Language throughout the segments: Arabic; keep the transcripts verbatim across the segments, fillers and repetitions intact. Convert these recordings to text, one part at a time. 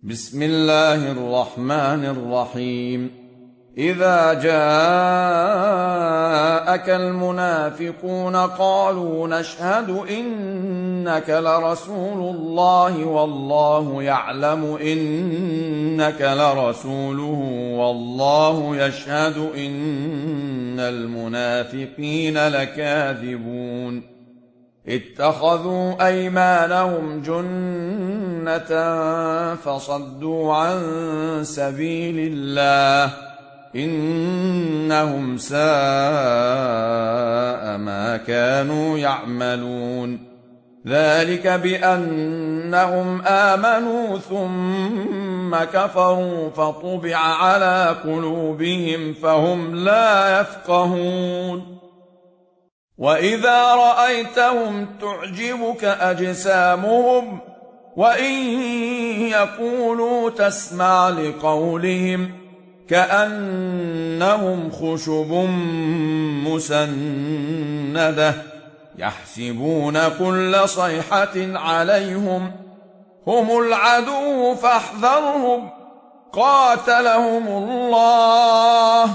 بسم الله الرحمن الرحيم إذا جاءك المنافقون قالوا نشهد إنك لرسول الله والله يعلم إنك لرسوله والله يشهد إن المنافقين لكاذبون اتخذوا أيمانهم جنة فصدوا عن سبيل الله إنهم ساء ما كانوا يعملون ذلك بأنهم آمنوا ثم كفروا فطبع على قلوبهم فهم لا يفقهون وإذا رأيتهم تعجبك أجسامهم وإن يقولوا تسمع لقولهم كأنهم خشب مسندة يحسبون كل صيحة عليهم هم العدو فاحذرهم قاتلهم الله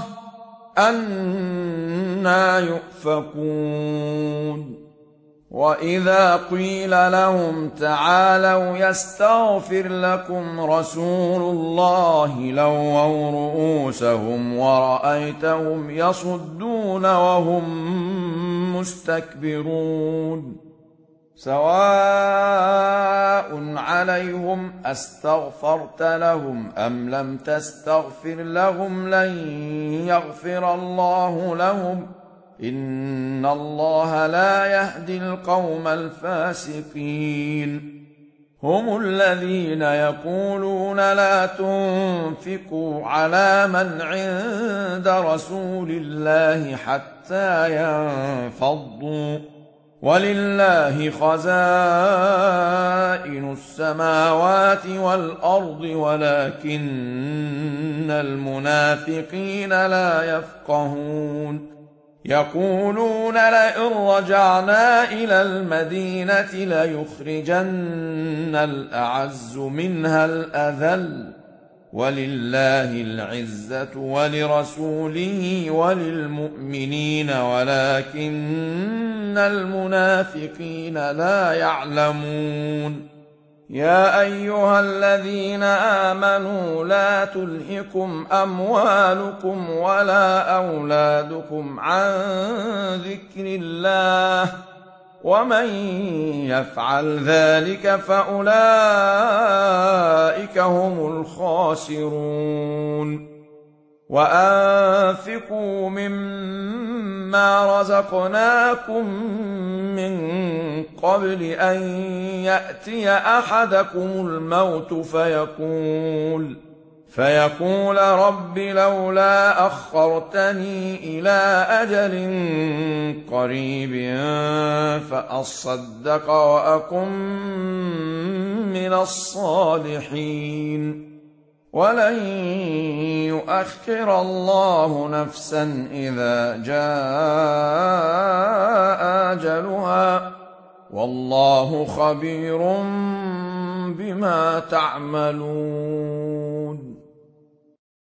أنى يؤفكون وإذا قيل لهم تعالوا يستغفر لكم رسول الله لووا رؤوسهم ورأيتهم يصدون وهم مستكبرون سواء عليهم أستغفرت لهم أم لم تستغفر لهم لن يغفر الله لهم إن الله لا يهدي القوم الفاسقين هم الذين يقولون لا تنفقوا على من عند رسول الله حتى ينفضوا ولله خزائن السماوات والأرض ولكن المنافقين لا يفقهون يقولون لئن رجعنا إلى المدينة ليخرجن الأعز منها الأذل ولله العزة ولرسوله وللمؤمنين ولكن المنافقين لا يعلمون يا أيها الذين آمنوا لا تلهكم أموالكم ولا أولادكم عن ذكر الله ومن يفعل ذلك فأولئك هم الخاسرون وأنفقوا مما رزقناكم من قبل أن يأتي أحدكم الموت فيقول فيقول رب لولا أخرتني إلى أجل قريب فأصدق وأكن من الصالحين ولن يؤخر الله نفسا إذا جاء أجلها والله خبير بما تعملون.